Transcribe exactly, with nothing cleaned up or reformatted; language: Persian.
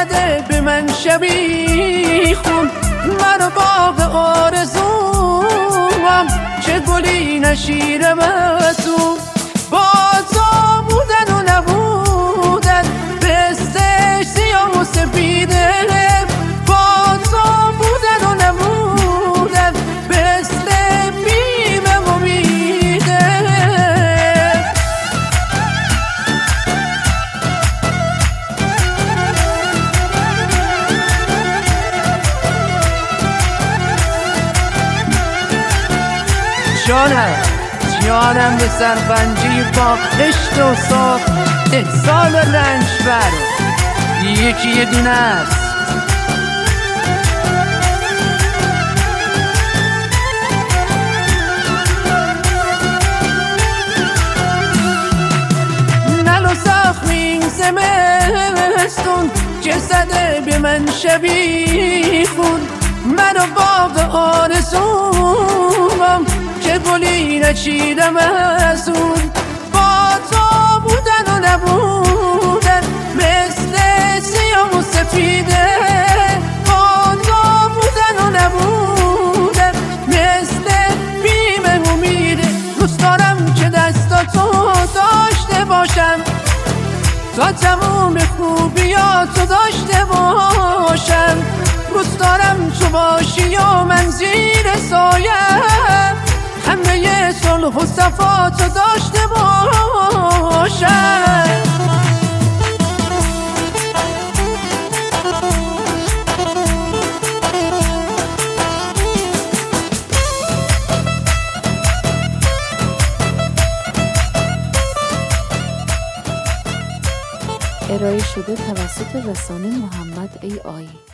زده به من شبی خون، من باغ آرزوام چه گلی نشیر مسون. بازا بودن و نبودن پستش سیاه و سفیده، بازا بودن و نبودن پست بیم امیده. جانم جانم به سرپنجی با عشق و صاف احسان رنج بر یکی یه دونه است. نل و زخمی زمستون که زده به من شبی خون، من و باغ آرزوام چه گلی نچیدم از اون. بازا بودن و نبودن مثل سیاه و سفیده، بازا بودن و نبودن مثل بیم امیده. دوست دارم که دستاتو داشته باشم تا تموم خوبیاتو داشته باشم. دوست دارم تو باشی و من زیر سایم همه صلح و صفاتو داشته باشم. ارائه شده توسط رسانه محمد ای آی.